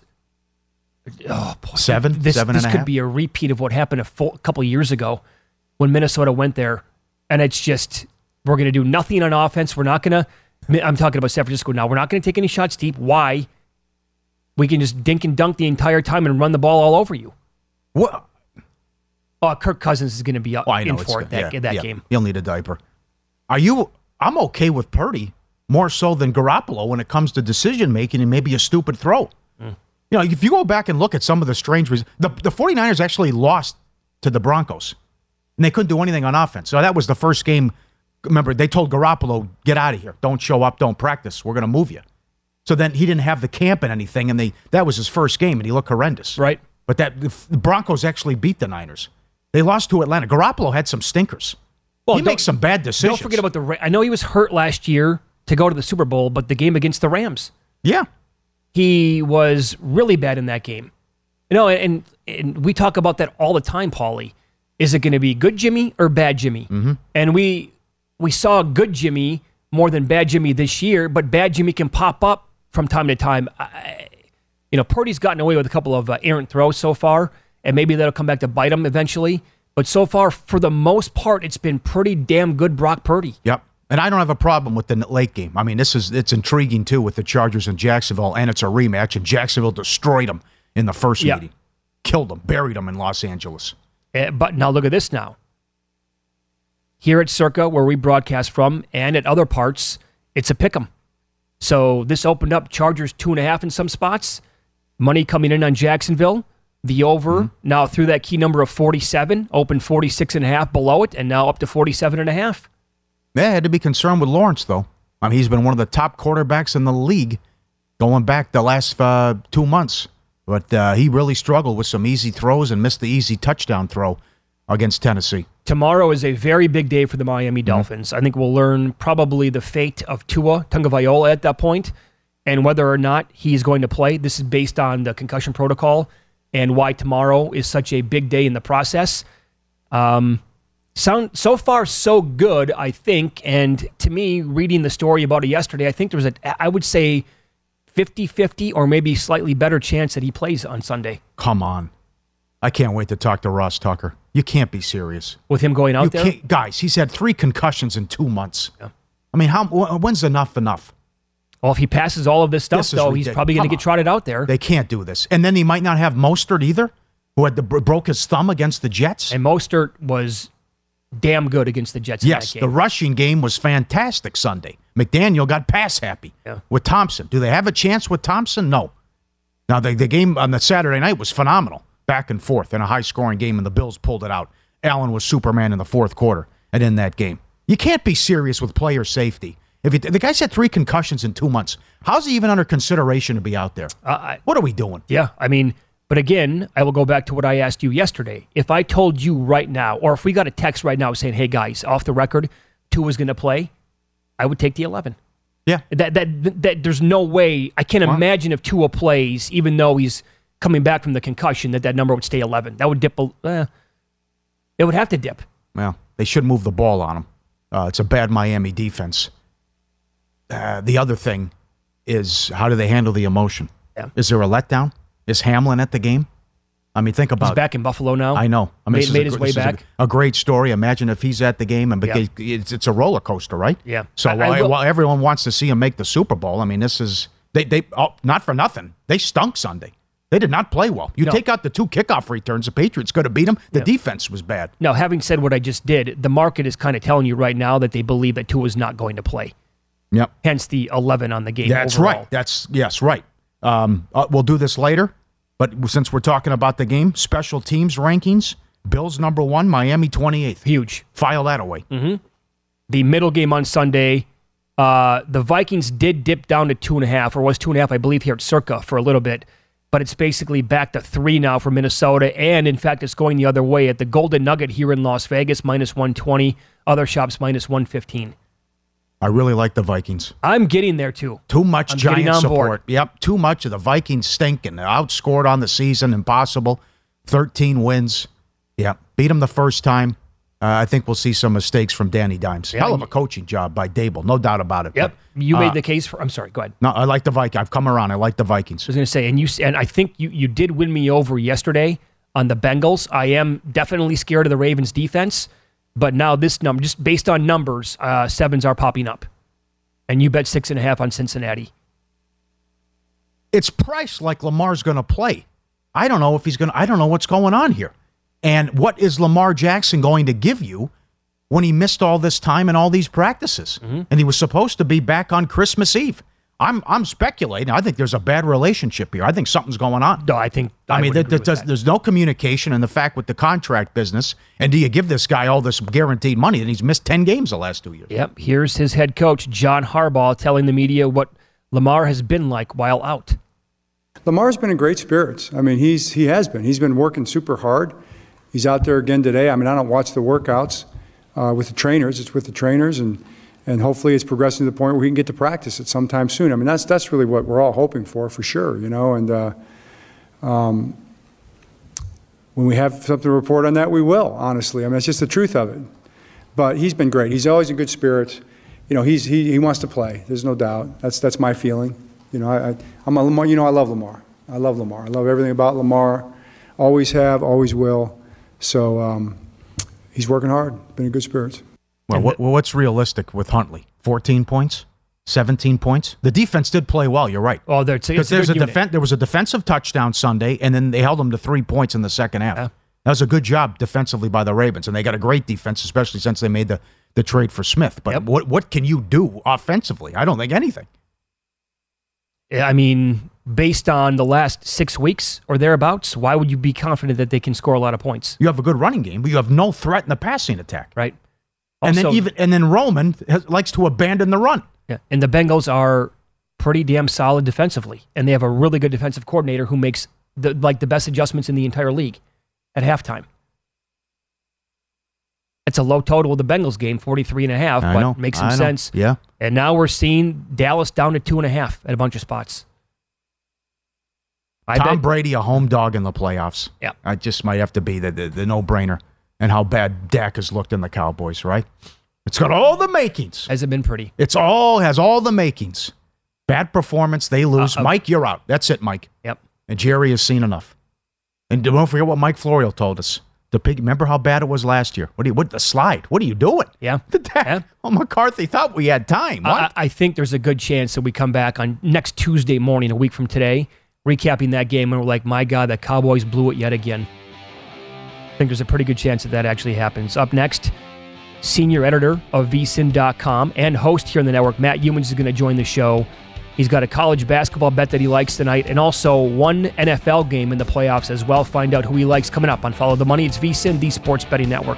oh, boy, Seven? This, Seven this and a could half? be a repeat of what happened a, full, a couple years ago when Minnesota went there, and it's just we're going to do nothing on offense. We're not going to. I'm talking about San Francisco now. We're not going to take any shots deep. Why? We can just dink and dunk the entire time and run the ball all over you. What? Oh, Kirk Cousins is going to be up Oh, I know in it's for it good. that, yeah, that yeah. game. He'll need a diaper. Are you? I'm okay with Purdy more so than Garoppolo when it comes to decision making and maybe a stupid throw. Mm. You know, if you go back and look at some of the strange res- the the 49ers actually lost to the Broncos, and they couldn't do anything on offense. So that was the first game. Remember, they told Garoppolo, "Get out of here! Don't show up! Don't practice! We're going to move you." So then he didn't have the camp and anything, and they that was his first game, and he looked horrendous. Right. But that the Broncos actually beat the Niners. They lost to Atlanta. Garoppolo had some stinkers. Well, he don't- makes some bad decisions. Don't forget about the. Ra- I know he was hurt last year to go to the Super Bowl, but the game against the Rams. Yeah. He was really bad in that game. You know, and, and we talk about that all the time, Paulie. Is it going to be good Jimmy or bad Jimmy? Mm-hmm. And we we saw good Jimmy more than bad Jimmy this year, but bad Jimmy can pop up from time to time. I, you know, Purdy's gotten away with a couple of uh, errant throws so far, and maybe that'll come back to bite him eventually. But so far, for the most part, it's been pretty damn good Brock Purdy. Yep. And I don't have a problem with the late game. I mean, this is it's intriguing, too, with the Chargers and Jacksonville, and it's a rematch, and Jacksonville destroyed them in the first yeah. meeting. Killed them, buried them in Los Angeles. Uh, but now look at this now. Here at Circa, where we broadcast from, and at other parts, it's a pick'em. So this opened up Chargers two and a half in some spots. Money coming in on Jacksonville. The over, mm-hmm. now through that key number of forty-seven, opened forty-six and a half below it, and now up to forty-seven and a half. They had to be concerned with Lawrence, though. I mean, he's been one of the top quarterbacks in the league going back the last uh, two months. But uh, he really struggled with some easy throws and missed the easy touchdown throw against Tennessee. Tomorrow is a very big day for the Miami Dolphins. Mm-hmm. I think we'll learn probably the fate of Tua Tagovailoa at that point and whether or not he's going to play. This is based on the concussion protocol and why tomorrow is such a big day in the process. Um, sound so far so good, I think. And to me, reading the story about it yesterday, I think there was a, I would say, fifty-fifty or maybe slightly better chance that he plays on Sunday. Come on. I can't wait to talk to Ross Tucker. You can't be serious. With him going out you there? Can't, guys, he's had three concussions in two months. Yeah. I mean, how when's enough enough? Well, if he passes all of this stuff, this though, he's probably going to get trotted out there. They can't do this. And then he might not have Mostert either, who had the, broke his thumb against the Jets. And Mostert was damn good against the Jets yes, in that game. The rushing game was fantastic Sunday. McDaniel got pass happy yeah. with Thompson. Do they have a chance with Thompson? No. Now, the, the game on the Saturday night was phenomenal, back and forth in a high-scoring game, and the Bills pulled it out. Allen was Superman in the fourth quarter and in that game. You can't be serious with player safety. If you, the guy's had three concussions in two months, how's he even under consideration to be out there? Uh, I, what are we doing? Yeah, I mean, but again, I will go back to what I asked you yesterday. If I told you right now, or if we got a text right now saying, hey, guys, off the record, Tua's going to play, I would take the eleven. Yeah. That that that there's no way, I can't what? imagine if Tua plays, even though he's coming back from the concussion, that that number would stay eleven. That would dip, eh, it would have to dip. Well, they should move the ball on him. Uh, it's a bad Miami defense. Uh, the other thing is, how do they handle the emotion? Yeah. Is there a letdown? Is Hamlin at the game? I mean, think about He's back in Buffalo now. I know. I mean, made, made a, his way back. A, a great story. Imagine if he's at the game, and yeah. it's, it's a roller coaster, right? Yeah. So I, while, I will, while everyone wants to see him make the Super Bowl, I mean, this is they they oh, not for nothing. They stunk Sunday. They did not play well. You no. take out the two kickoff returns, the Patriots could have beat them. The yeah. defense was bad. Now, having said what I just did, the market is kind of telling you right now that they believe that Tua is not going to play. Yep. Hence the eleven on the game. That's overall. right. That's yes, right. Um, uh, we'll do this later, but since we're talking about the game, special teams rankings: Bills number one, Miami twenty-eighth. Huge. File that away. Mm-hmm. The middle game on Sunday, uh, the Vikings did dip down to two and a half, or was two and a half, I believe, here at Circa for a little bit. But it's basically back to three now for Minnesota, and in fact, it's going the other way at the Golden Nugget here in Las Vegas, minus one twenty. Other shops minus one fifteen. I really like the Vikings. I'm getting there, too. Too much I'm Giant support. Board. Yep, too much of the Vikings stinking. They're outscored on the season, impossible. thirteen wins. Yep, beat them the first time. Uh, I think we'll see some mistakes from Danny Dimes. Yeah, Hell of a coaching job by Dable, no doubt about it. Yep, but, you uh, made the case for... I'm sorry, go ahead. No, I like the Vikings. I've come around. I like the Vikings. I was going to say, and you and I think you, you did win me over yesterday on the Bengals. I am definitely scared of the Ravens' defense, but now this number, just based on numbers, uh, sevens are popping up. And you bet six and a half on Cincinnati. It's priced like Lamar's going to play. I don't know if he's going to, I don't know what's going on here. And what is Lamar Jackson going to give you when he missed all this time and all these practices? Mm-hmm. And he was supposed to be back on Christmas Eve. I'm I'm speculating. I think there's a bad relationship here. I think something's going on. No, I think I, I mean, there, there, does, there's no communication, and the fact with the contract business. And do you give this guy all this guaranteed money? And he's missed ten games the last two years. Yep. Here's his head coach, John Harbaugh, telling the media what Lamar has been like while out. Lamar's been in great spirits. I mean, he's he has been. He's been working super hard. He's out there again today. I mean, I don't watch the workouts uh, with the trainers. It's with the trainers, and and hopefully it's progressing to the point where he can get to practice at some time soon. I mean, that's that's really what we're all hoping for, for sure, you know. And uh, um, when we have something to report on that, we will, honestly. I mean, it's just the truth of it. But he's been great. He's always in good spirits. You know, he's he, he wants to play. There's no doubt. That's that's my feeling. You know, I, I I'm a Lamar. You know, I love Lamar. I love Lamar. I love everything about Lamar. Always have, always will. So um, he's working hard. Been in good spirits. Well, what, what's realistic with Huntley? fourteen points? seventeen points? The defense did play well, you're right. Oh, because there's a defen- there was a defensive touchdown Sunday, and then they held them to three points in the second half. Yeah. That was a good job defensively by the Ravens, and they got a great defense, especially since they made the, the trade for Smith. But yep. what what can you do offensively? I don't think anything. I mean, based on the last six weeks or thereabouts, why would you be confident that they can score a lot of points? You have a good running game, but you have no threat in the passing attack. Right. And also, then even and then Roman has, likes to abandon the run. Yeah, and the Bengals are pretty damn solid defensively, and they have a really good defensive coordinator who makes the, like the best adjustments in the entire league at halftime. It's a low total of the Bengals game, forty-three and a half, I but know, makes some I know. sense. Yeah. And now we're seeing Dallas down to two and a half at a bunch of spots. I Tom bet, Brady, a home dog in the playoffs. Yeah. I just might have to be the, the, the no-brainer. And how bad Dak has looked in the Cowboys, right? It's got all the makings. Has it been pretty? It's all, has all the makings. Bad performance, they lose. Uh, uh, Mike, you're out. That's it, Mike. Yep. And Jerry has seen enough. And don't forget what Mike Florio told us. The pig, remember how bad it was last year? What do you, what, the slide? What are you doing? Yeah. The Dak, yeah. Oh, McCarthy thought we had time. What? I, I think there's a good chance that we come back on next Tuesday morning, a week from today, recapping that game, and we're like, my God, the Cowboys blew it yet again. I think there's a pretty good chance that that actually happens. Up next, senior editor of V S I N dot com and host here on the network, Matt Youmans, is going to join the show. He's got a college basketball bet that he likes tonight, and also one N F L game in the playoffs as well. Find out who he likes coming up on Follow the Money. It's V S I N, the Sports Betting Network.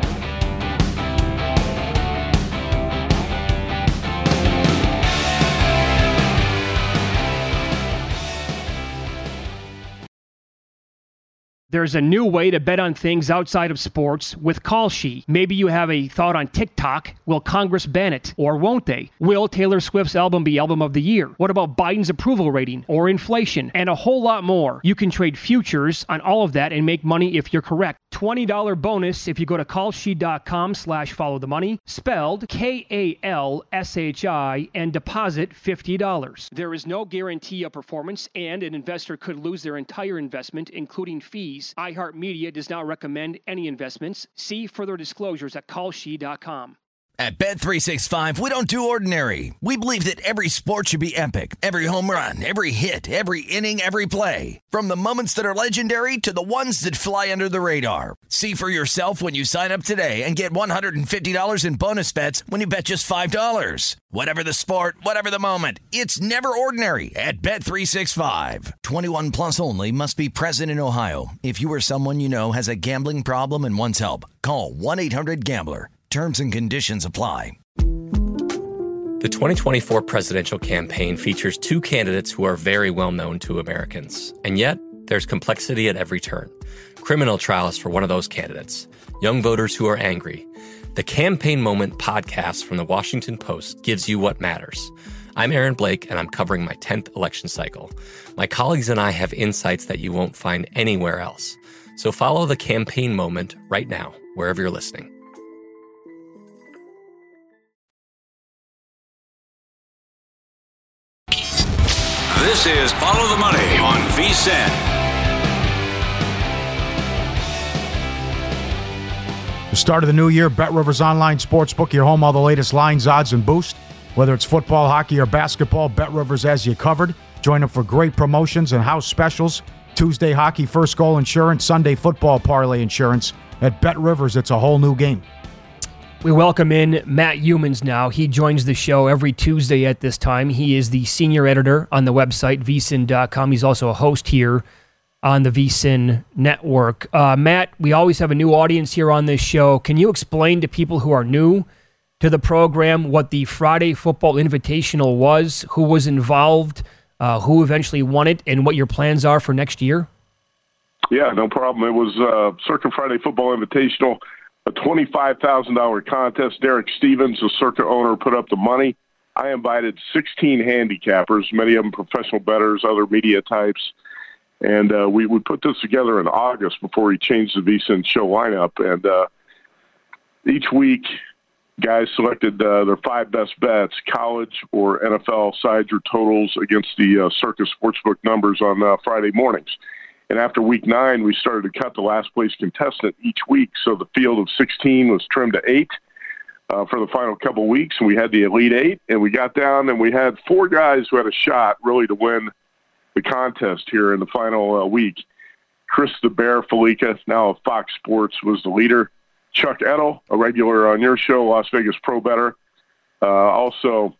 There's a new way to bet on things outside of sports with Kalshi. Maybe you have a thought on TikTok. Will Congress ban it? Or won't they? Will Taylor Swift's album be Album of the Year? What about Biden's approval rating or inflation? And a whole lot more. You can trade futures on all of that and make money if you're correct. twenty dollars bonus if you go to kalshi.com slash follow the money, spelled K A L S H I, and deposit fifty dollars. There is no guarantee of performance, and an investor could lose their entire investment, including fees. iHeartMedia does not recommend any investments. See further disclosures at kalshi dot com. At Bet three sixty-five, we don't do ordinary. We believe that every sport should be epic. Every home run, every hit, every inning, every play. From the moments that are legendary to the ones that fly under the radar. See for yourself when you sign up today and get one hundred fifty dollars in bonus bets when you bet just five dollars. Whatever the sport, whatever the moment, it's never ordinary at Bet three sixty-five. twenty-one plus only. Must be present in Ohio. If you or someone you know has a gambling problem and wants help, call one eight hundred gambler. Terms and conditions apply. The twenty twenty-four presidential campaign features two candidates who are very well known to Americans. And yet, there's complexity at every turn. Criminal trials for one of those candidates. Young voters who are angry. The Campaign Moment podcast from the Washington Post gives you what matters. I'm Aaron Blake, and I'm covering my tenth election cycle. My colleagues and I have insights that you won't find anywhere else. So follow The Campaign Moment right now, wherever you're listening. This is Follow the Money on V S I N. The start of the new year, BetRivers Online Sportsbook, your home, all the latest lines, odds, and boost. Whether it's football, hockey, or basketball, BetRivers has you covered. Join them for great promotions and house specials. Tuesday hockey, first goal insurance, Sunday football parlay insurance. At BetRivers, it's a whole new game. We welcome in Matt Youmans now. He joins the show every Tuesday at this time. He is the senior editor on the website, V S I N dot com. He's also a host here on the V S I N network. Uh, Matt, we always have a new audience here on this show. Can you explain to people who are new to the program what the Friday Football Invitational was, who was involved, uh, who eventually won it, and what your plans are for next year? Yeah, no problem. It was uh, Circa Friday Football Invitational. a twenty-five thousand dollars contest. Derek Stevens, the circuit owner, put up the money. I invited sixteen handicappers, many of them professional bettors, other media types. And uh, we, we put this together in August before he changed the VSiN show lineup. And uh, each week, guys selected uh, their five best bets, college or N F L sides or totals against the uh, Circus Sportsbook numbers on uh, Friday mornings. And after week nine, we started to cut the last place contestant each week. So the field of sixteen was trimmed to eight uh, for the final couple of weeks. And we had the Elite Eight, and we got down and we had four guys who had a shot really to win the contest here in the final uh, week. Chris the Bear Felica, now of Fox Sports, was the leader. Chuck Edel, a regular on your show, Las Vegas Pro Better. Uh, also,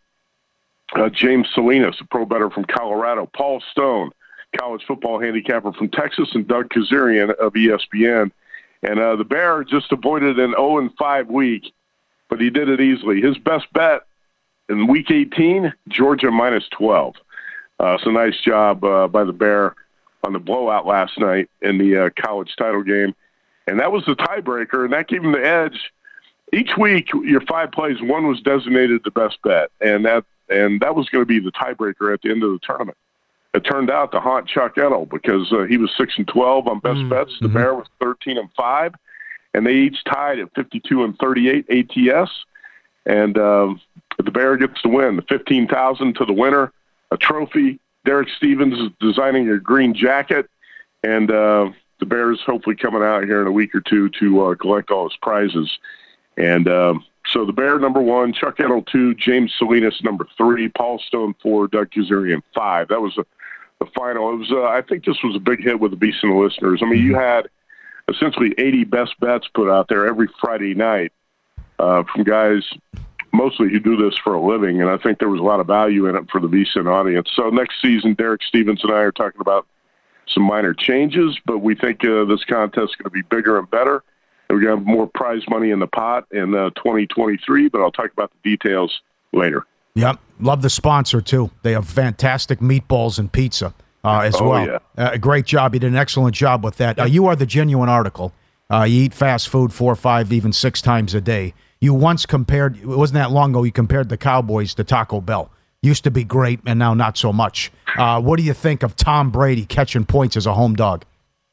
uh, James Salinas, a Pro Better from Colorado. Paul Stone, college football handicapper from Texas, and Doug Kazarian of E S P N. And uh, the Bear just avoided an oh and five week, but he did it easily. His best bet in week eighteen, Georgia minus twelve. Uh, so nice job uh, by the Bear on the blowout last night in the uh, college title game. And that was the tiebreaker, and that gave him the edge. Each week, your five plays, one was designated the best bet, and that and that was going to be the tiebreaker at the end of the tournament. It turned out to haunt Chuck Edel because uh, he was six and twelve on best mm-hmm. bets. The Bear was thirteen and five, and they each tied at fifty-two and thirty-eight A T S. And uh, the Bear gets the win, the fifteen thousand to the winner, a trophy. Derek Stevens is designing a green jacket, and uh, the Bears hopefully coming out here in a week or two to uh, collect all his prizes. And uh, so the Bear, number one, Chuck Edel, two, James Salinas, number three, Paul Stone, four, Doug Kazarian, five. That was a, the final. It was, uh, I think this was a big hit with the VSiN listeners. I mean, you had essentially eighty best bets put out there every Friday night uh, from guys mostly who do this for a living, and I think there was a lot of value in it for the VSiN audience. So next season, Derek Stevens and I are talking about some minor changes, but we think uh, this contest is going to be bigger and better. And we're going to have more prize money in the pot in uh, twenty twenty-three, but I'll talk about the details later. Yep. Love the sponsor, too. They have fantastic meatballs and pizza uh, as oh, well. Yeah. Uh, great job. You did an excellent job with that. Uh, you are the genuine article. Uh, you eat fast food four, five, even six times a day. You once compared, it wasn't that long ago, you compared the Cowboys to Taco Bell. Used to be great, and now not so much. Uh, what do you think of Tom Brady catching points as a home dog?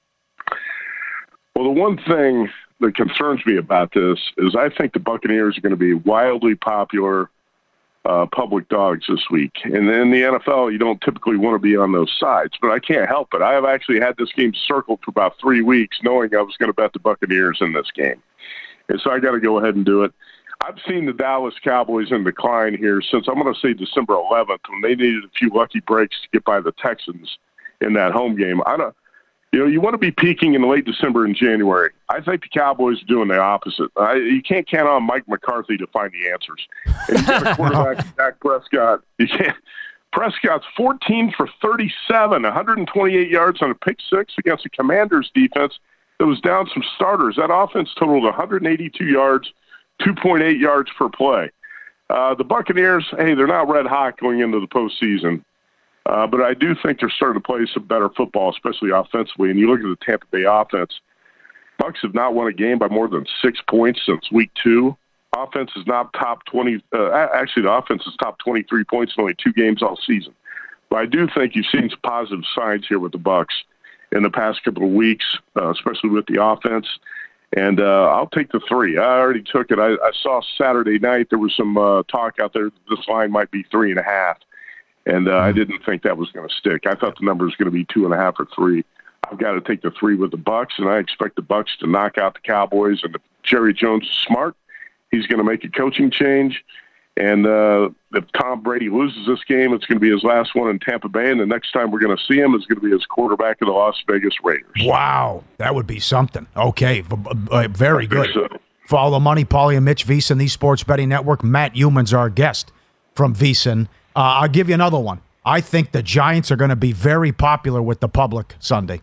Well, the one thing that concerns me about this is I think the Buccaneers are going to be wildly popular uh, public dogs this week. And in the N F L, you don't typically want to be on those sides, but I can't help it. I have actually had this game circled for about three weeks knowing I was going to bet the Buccaneers in this game. And so I got to go ahead and do it. I've seen the Dallas Cowboys in decline here since, I'm going to say, December eleventh, when they needed a few lucky breaks to get by the Texans in that home game. I don't, you know, you want to be peaking in late December and January. I think the Cowboys are doing the opposite. I, you can't count on Mike McCarthy to find the answers. And you got a quarterback, Dak Prescott. You can't. Prescott's fourteen for thirty-seven, one hundred twenty-eight yards on a pick six against the Commanders defense that was down some starters. That offense totaled one hundred eighty-two yards, two point eight yards per play. Uh, the Buccaneers, hey, they're not red hot going into the postseason, uh, but I do think they're starting to play some better football, especially offensively. And you look at the Tampa Bay offense, Bucs have not won a game by more than six points since week two. Offense is not top twenty. Uh, actually, the offense is top twenty-three points in only two games all season. But I do think you've seen some positive signs here with the Bucs in the past couple of weeks, uh, especially with the offense. And uh, I'll take the three. I already took it. I, I saw Saturday night there was some uh, talk out there that this line might be three and a half, and uh, I didn't think that was going to stick. I thought the number was going to be two and a half or three. I've got to take the three with the Bucs, and I expect the Bucs to knock out the Cowboys. And if Jerry Jones is smart, he's going to make a coaching change. And uh, if Tom Brady loses this game, it's going to be his last one in Tampa Bay. And the next time we're going to see him is going to be as quarterback of the Las Vegas Raiders. Wow. That would be something. Okay. Uh, very good. So. Follow the money. Paulie and Mitch, VSiN, the Sports Betting Network. Matt Youmans, our guest from VSiN. Uh, I'll give you another one. I think the Giants are going to be very popular with the public Sunday.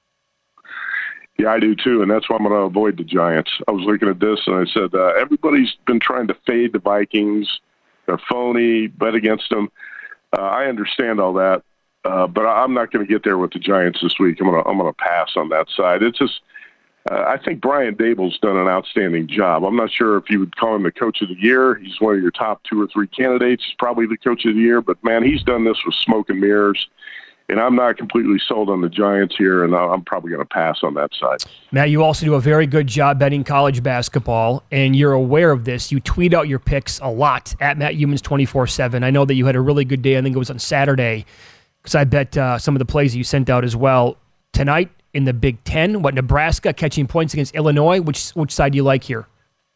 Yeah, I do too, and that's why I'm going to avoid the Giants. I was looking at this, and I said, uh, everybody's been trying to fade the Vikings. They're phony, bet against them. Uh, I understand all that, uh, but I'm not going to get there with the Giants this week. I'm going to I'm going to pass on that side. It's just uh, I think Brian Dable's done an outstanding job. I'm not sure if you would call him the coach of the year. He's one of your top two or three candidates. He's probably the coach of the year, but man, he's done this with smoke and mirrors. And I'm not completely sold on the Giants here, and I'm probably going to pass on that side. Matt, you also do a very good job betting college basketball, and you're aware of this. You tweet out your picks a lot at Matt Youmans twenty-four seven. I know that you had a really good day. I think it was on Saturday, because I bet uh, some of the plays you sent out as well. Tonight in the Big Ten, what, Nebraska catching points against Illinois? Which which side do you like here?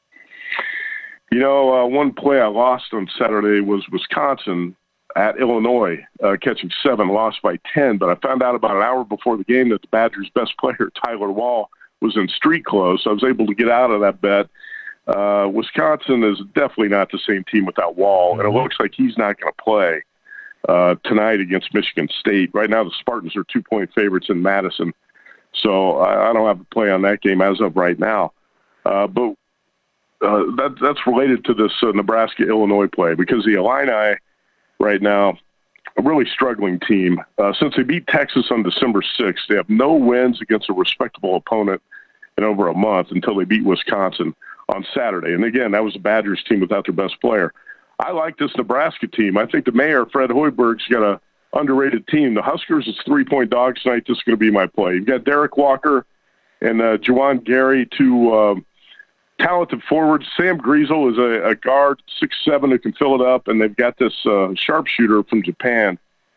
You know, uh, one play I lost on Saturday was Wisconsin at Illinois, uh, catching seven, lost by ten. But I found out about an hour before the game that the Badgers' best player, Tyler Wall, was in street clothes. So I was able to get out of that bet. Uh, Wisconsin is definitely not the same team without Wall, and it looks like he's not going to play uh, tonight against Michigan State. Right now, the Spartans are two-point favorites in Madison, so I, I don't have a play on that game as of right now. Uh, but uh, that, that's related to this uh, Nebraska-Illinois play, because the Illini right now, a really struggling team. Uh, since they beat Texas on December sixth, they have no wins against a respectable opponent in over a month until they beat Wisconsin on Saturday. And again, that was the Badgers team without their best player. I like this Nebraska team. I think the mayor, Fred Hoiberg's got a underrated team. The Huskers is three-point dogs tonight. This is going to be my play. You've got Derek Walker and uh, Juwan Gary, two um, talented forwards. Sam Griesel is a, a guard, six seven, who can fill it up. And they've got this uh, sharpshooter from Japan,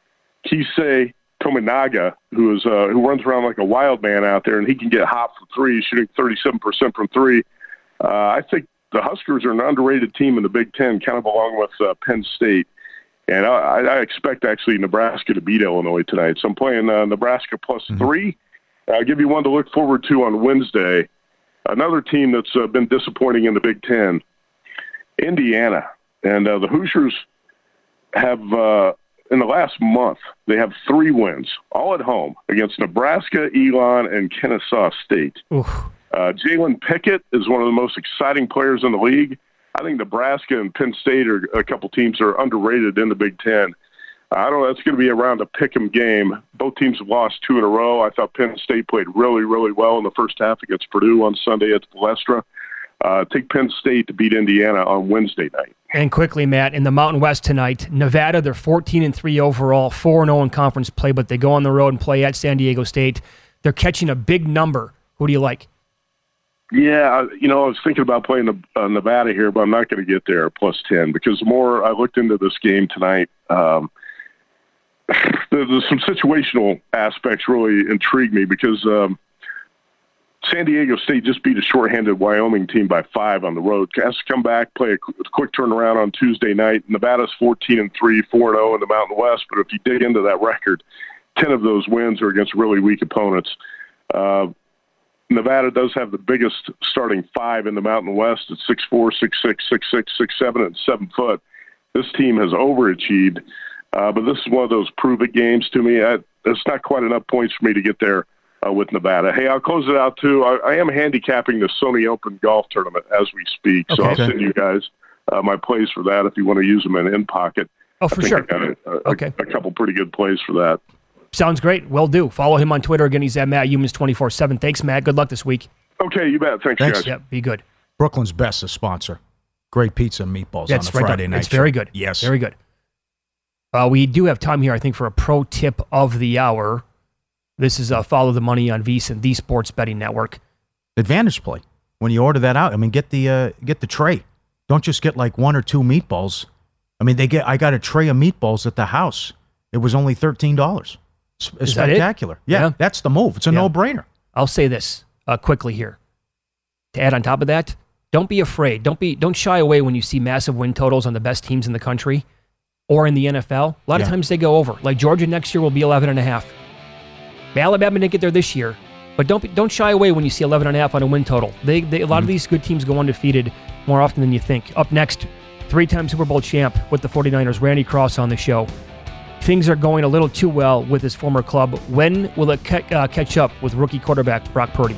Kisei Tominaga, who is uh, who runs around like a wild man out there, and he can get hot from three. He's shooting thirty-seven percent from three. Uh, I think the Huskers are an underrated team in the Big Ten, kind of along with uh, Penn State. And I, I expect, actually, Nebraska to beat Illinois tonight. So I'm playing uh, Nebraska plus mm-hmm. three. I'll give you one to look forward to on Wednesday. Another team that's uh, been disappointing in the Big Ten, Indiana. And uh, the Hoosiers have, uh, in the last month, they have three wins, all at home, against Nebraska, Elon, and Kennesaw State. Oof. Uh, Jalen Pickett is one of the most exciting players in the league. I think Nebraska and Penn State are a couple teams that are underrated in the Big Ten. I don't know. It's going to be around a pick-em game. Both teams have lost two in a row. I thought Penn State played really, really well in the first half against Purdue on Sunday at Palestra. Uh, take Penn State to beat Indiana on Wednesday night. And quickly, Matt, in the Mountain West tonight, Nevada, they're fourteen and three overall, four and oh in conference play, but they go on the road and play at San Diego State. They're catching a big number. Who do you like? Yeah, you know, I was thinking about playing uh, Nevada here, but I'm not going to get there plus ten, because the more I looked into this game tonight, um, there's some situational aspects really intrigue me, because um, San Diego State just beat a shorthanded Wyoming team by five on the road. Has to come back, play a quick turnaround on Tuesday night. Nevada's fourteen and three, four and oh in the Mountain West, but if you dig into that record, ten of those wins are against really weak opponents. Uh, Nevada does have the biggest starting five in the Mountain West at six four, six six, six six, six seven, and seven foot. This team has overachieved, uh, but this is one of those prove-it games to me. I, it's not quite enough points for me to get there uh, with Nevada. Hey, I'll close it out, too. I, I am handicapping the Sony Open golf tournament as we speak, so okay. I'll send you guys uh, my plays for that if you want to use them in in pocket. Oh, for I think sure. I got a, a, okay. a couple pretty good plays for that. Sounds great. Will do. Follow him on Twitter. Again, he's at Matt Youmans twenty-four seven. Thanks, Matt. Good luck this week. Okay, you bet. Thanks, Thanks. guys. Yep, be good. Brooklyn's Best, a sponsor. Great pizza and meatballs That's on a right Friday on. night. It's very show. good. Yes. Very good. Uh, we do have time here, I think, for a pro tip of the hour. This is uh, Follow the Money on VSiN, the Sports Betting Network. Advantage play. When you order that out, I mean, get the uh, get the tray. Don't just get like one or two meatballs. I mean, they get. I got a tray of meatballs at the house. It was only thirteen dollars. It's spectacular. Yeah, yeah, that's the move. It's a yeah. no-brainer. I'll say this uh, quickly here. To add on top of that, don't be afraid. Don't be. Don't shy away when you see massive win totals on the best teams in the country or in the N F L. A lot yeah. of times they go over. Like Georgia next year will be eleven and a half. Alabama didn't get there this year, but don't be, don't shy away when you see eleven and a half on a win total. They, they a lot mm-hmm. of these good teams go undefeated more often than you think. Up next, three-time Super Bowl champ with the 49ers, Randy Cross, on the show. Things are going a little too well with his former club. When will it ca- uh, catch up with rookie quarterback Brock Purdy?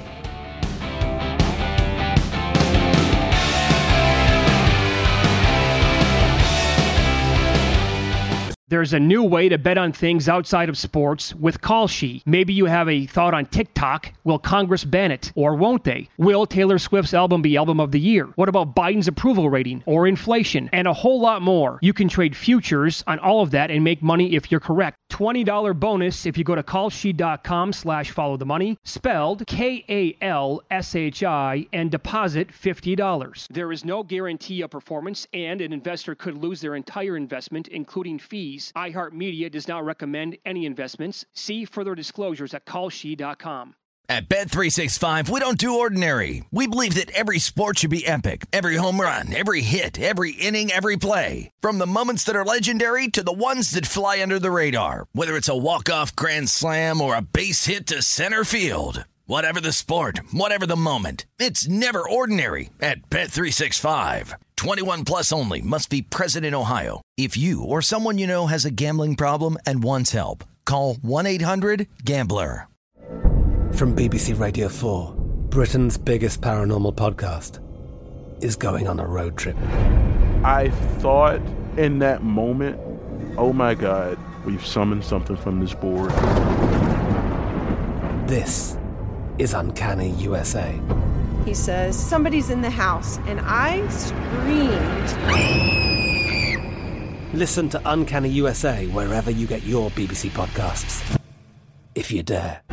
There's a new way to bet on things outside of sports with Kalshi. Maybe you have a thought on TikTok. Will Congress ban it, or won't they? Will Taylor Swift's album be Album of the Year? What about Biden's approval rating or inflation? And a whole lot more. You can trade futures on all of that and make money if you're correct. twenty dollars bonus if you go to kalshi.com slash follow the money, spelled K A L S H I, and deposit fifty dollars. There is no guarantee of performance, and an investor could lose their entire investment, including fees. iHeartMedia does not recommend any investments. See further disclosures at kalshi dot com. At Bet three sixty-five, we don't do ordinary. We believe that every sport should be epic. Every home run, every hit, every inning, every play. From the moments that are legendary to the ones that fly under the radar. Whether it's a walk-off grand slam or a base hit to center field. Whatever the sport, whatever the moment. It's never ordinary at Bet three sixty-five. twenty-one plus only. Must be present in Ohio. If you or someone you know has a gambling problem and wants help, call one eight hundred gambler. From B B C Radio four, Britain's biggest paranormal podcast is going on a road trip. I thought in that moment, oh my God, we've summoned something from this board. This is Uncanny U S A. He says, somebody's in the house, and I screamed. Listen to Uncanny U S A wherever you get your B B C podcasts, if you dare.